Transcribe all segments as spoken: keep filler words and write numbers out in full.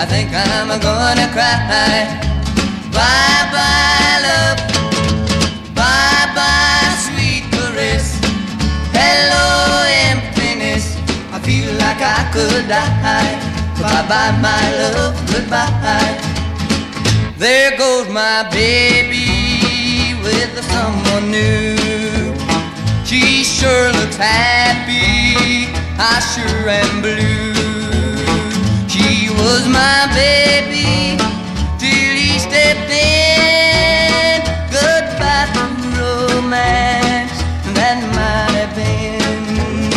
I think I'm gonna cry. Bye bye love, bye bye sweet caress. Hello emptiness, I feel like I could die. Bye bye my love, goodbye. There goes my baby with someone new. She sure looks happy, I sure am blue. She was my baby till he stepped in. Goodbye to romance, that might have been.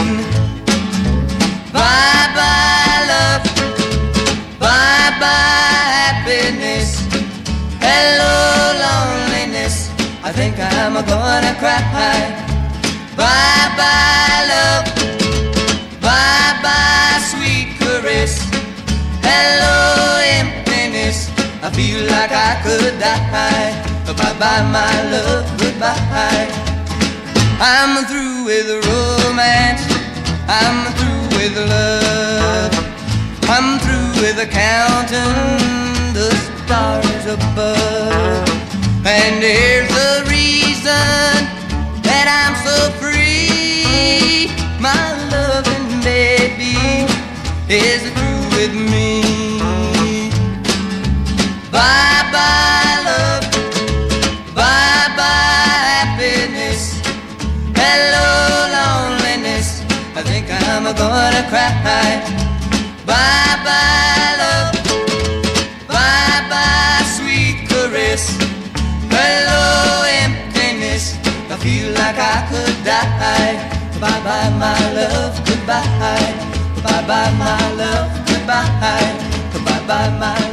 Bye bye love, bye bye happiness. Hello loneliness, I think I'm gonna cry. Bye bye love, bye bye sweet caress. Hello emptiness, I feel like I could die. Bye bye my love, goodbye. I'm through with romance, I'm through with love. I'm through with counting the stars above. And here's the reason that I'm so free. My loving baby is through with me. Bye bye love, bye bye happiness. Hello loneliness, I think I'm gonna cry. Bye bye love, bye bye sweet caress. Hello emptiness, I feel like I could die. Bye bye my love, goodbye. Bye bye my love, goodbye. Bye bye my